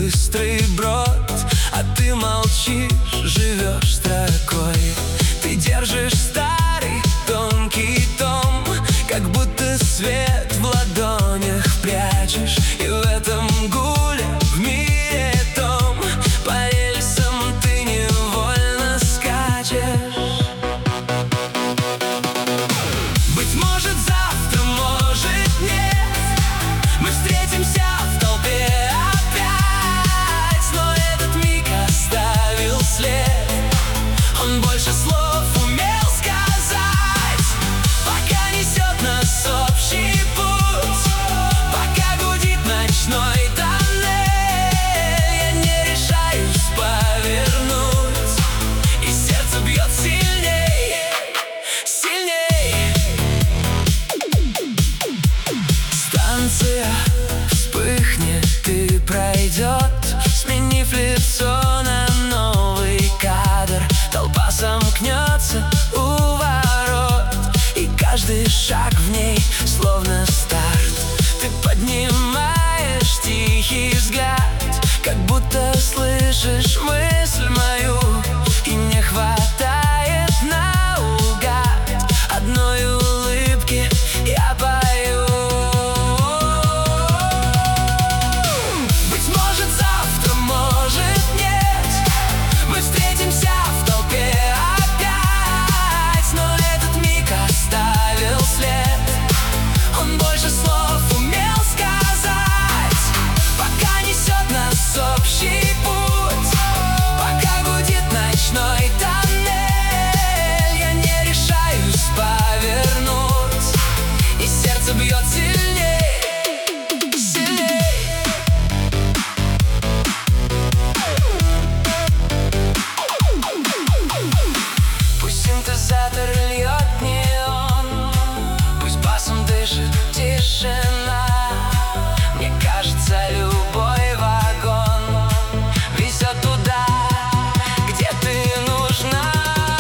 быстрый брод, а ты молчишь, живешь строкой. Ты держишь старый тонкий том, как будто свет в ладонях прячешь. И в этом гуле, в мире том, по рельсам ты невольно скачешь. Быть может, завтра, может, нет, мы встретимся в толпе опять, но этот миг оставил след. Он больше слов умел сказать, пока несет нас общий путь, пока гудит ночной тоннель. Я не решаюсь повернуть, и сердце бьет сильней, сильней. Станция вспыхнет и пройдет, сменив лицо на новый кадр. Толпа сомкнется у ворот, и каждый шаг в ней словно старт. Ты поднимаешь тихий взгляд, как будто слышишь мысль мою, и мне хватает наугад одной улыбки, я пою. Быть может, завтра, может, нет, мы встретимся в толпе опять, но этот миг оставил след. Он больше слов умел сказать, пока несет нас общий путь, пока гудит ночной тоннель. Я не решаюсь повернуть, и сердце бьет сильней, сильней. Пусть синтезатор льет неон, пусть басом дышит тишина. Мне кажется, любой вагон везет туда, где ты нужна.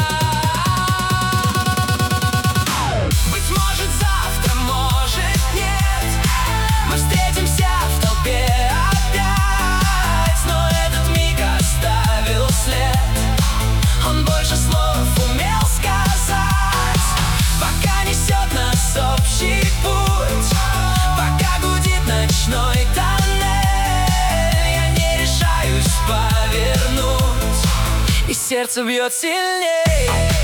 Быть может, завтра, может, нет, мы встретимся в толпе опять, но этот миг оставил след. Он больше слов умел сказать, пока несет нас общий путь, пока гудит ночной тоннель. Я не решаюсь повернуть, и сердце бьет сильней.